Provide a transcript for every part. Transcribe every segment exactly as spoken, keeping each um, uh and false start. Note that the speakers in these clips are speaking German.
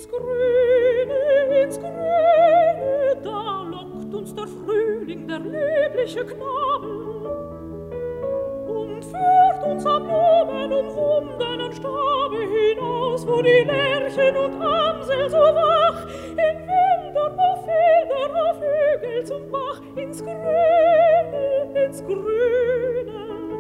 Ins Grüne, ins Grüne, da lockt uns der Frühling, der liebliche Knabe, und führt uns am blumenumwundenen Stabe hinaus, wo die Lerchen und Amsel so wach, in Wäldern, auf Feldern, auf Hügel zum Bach, ins Grüne, ins Grüne.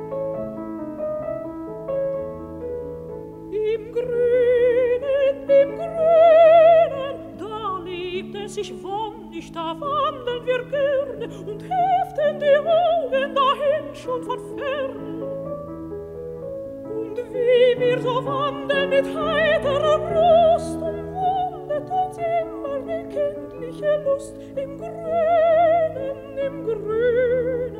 Im Grünen, im Grünen, da lebt es sich wonnig, da wandeln wir gerne und heften die Augen dahin schon von ferne. Und wie wir so wandeln mit heiterer Brust, umwundet uns immer die kindliche Lust im Grünen, im Grünen.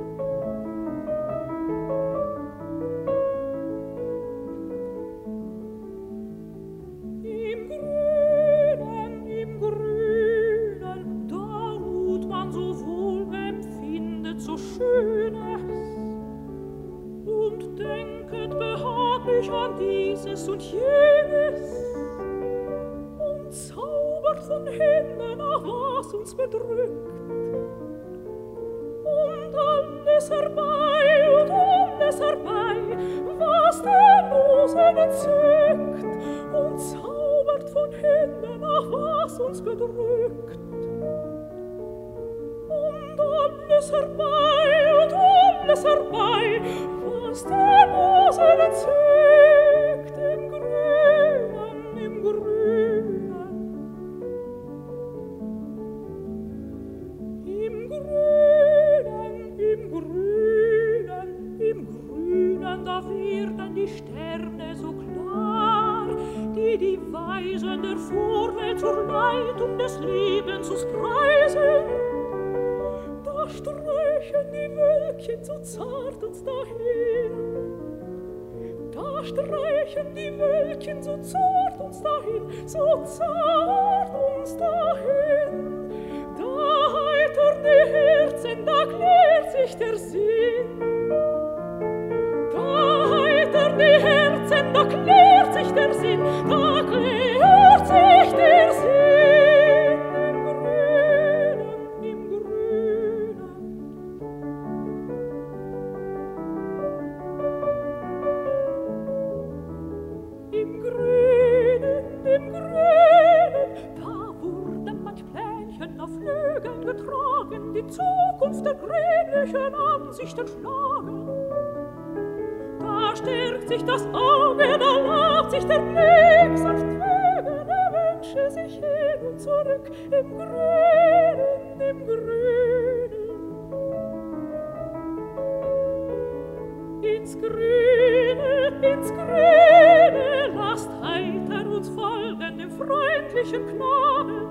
Im Grünen, im Grünen, da ruht man so wohl, empfindet so Schönes und denket behaglich an dieses und jenes und zaubert von hinnen, nach was uns bedrückt, und alles herbei und alles herbei, was den Rosen entzückt, und zaubert von hinnen, nach was uns bedrückt, und alles herbei und alles herbei, was den Rosen entzückt, im Grünen, im Grünen. Im Grünen, im Grünen, im Grünen, da werden die Sterne so klar, die die Weisen der Vorwelt zur Leitung des Lebens uns preisen. Da streichen die Wölkchen so zart uns dahin, da streichen die Wölkchen so zart uns dahin, so zart uns dahin. Da heitern die Herzen, da klärt sich der Sinn. Da heitern die Herzen, da klärt sich der Sinn, da klärt sich der Sinn. Im Grünen, im Grünen. Im Grünen, im Grünen, da wurde manch Plänchen auf Flügeln getragen, die Zukunft der grünlichen Ansichten schlagen. Da stärkt sich das Auge, da lacht sich der Blick, sanft wogende Wünsche sich hin und zurück, im Grünen, im Grünen. Ins Grüne, ins Grüne, lasst heiter uns folgen dem freundlichen Knaben.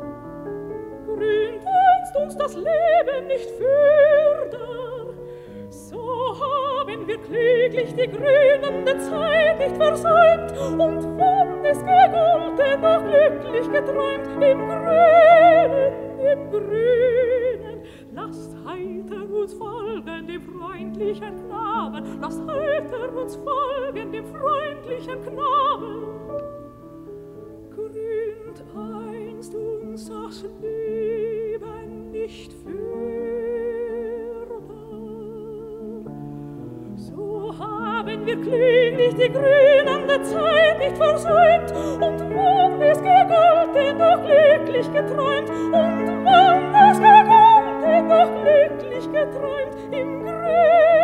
Grünt einst uns das Leben nicht fürder, so haben wir kläglich die grünende Zeit nicht versäumt und wann es gegolten, doch glücklich geträumt. Im Grünen, im Grünen, lasst heiter uns folgen dem freundlichen Knaben, lasst heiter uns folgen dem freundlichen Knaben. Grünt einst uns das Leben nicht fürder, so haben wir kläglich die grünende Zeit nicht versäumt und wann es gegolten, doch glücklich geträumt, und wann es gegolten, doch glücklich geträumt, im Grün.